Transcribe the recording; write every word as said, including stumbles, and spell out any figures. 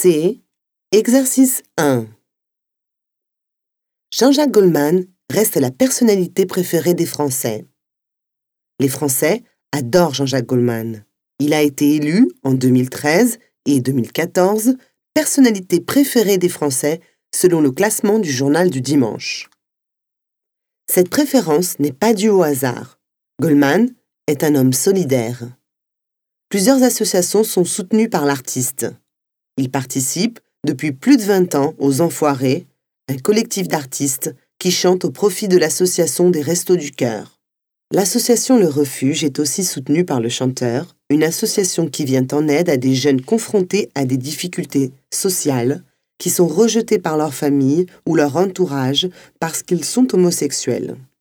C. Exercice un. Jean-Jacques Goldman reste la personnalité préférée des Français. Les Français adorent Jean-Jacques Goldman. Il a été élu en deux mille treize et deux mille quatorze personnalité préférée des Français selon le classement du Journal du Dimanche. Cette préférence n'est pas due au hasard. Goldman est un homme solidaire. Plusieurs associations sont soutenues par l'artiste. Il participe depuis plus de vingt ans aux Enfoirés, un collectif d'artistes qui chante au profit de l'association des Restos du Cœur. L'association Le Refuge est aussi soutenue par le chanteur, une association qui vient en aide à des jeunes confrontés à des difficultés sociales, qui sont rejetés par leur famille ou leur entourage parce qu'ils sont homosexuels.